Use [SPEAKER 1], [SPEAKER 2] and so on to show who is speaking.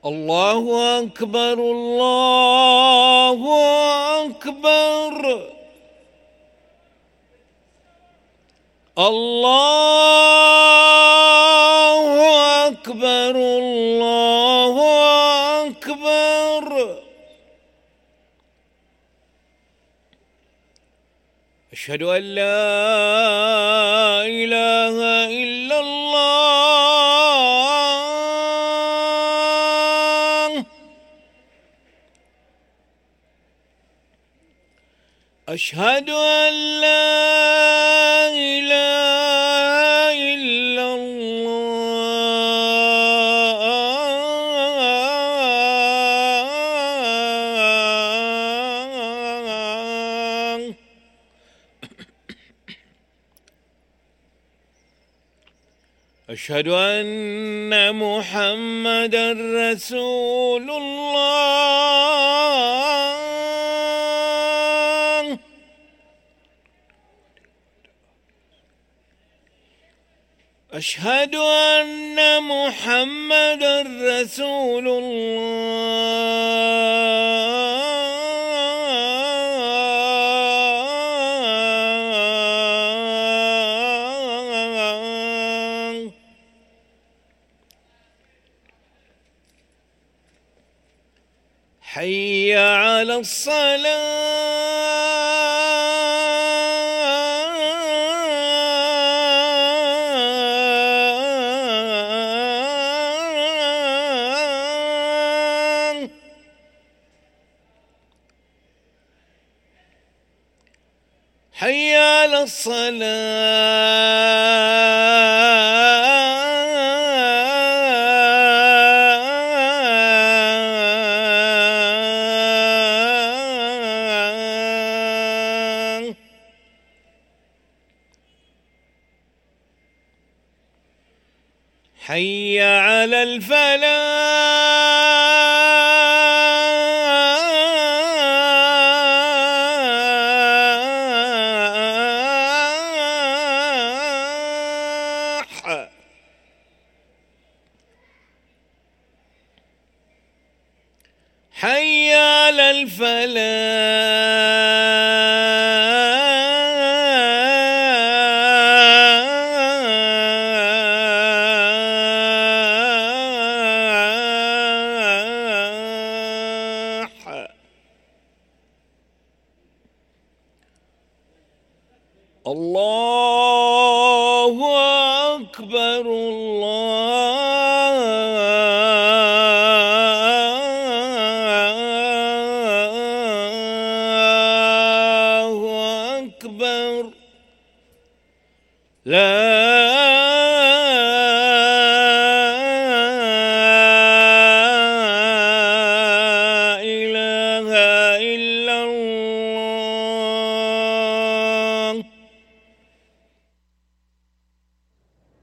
[SPEAKER 1] الله أكبر الله أكبر الله أكبر الله أكبر. أشهد أن لا إله إلا الله. أشهد أن لا إله إلا الله. أشهد أن محمدًا رسول الله. أشهد أن محمدًا رسول الله. حي على الصلاة. حي على الصلاة. حي على الفلاح. حي على الفلاح. الله أكبر الله أكبر. لا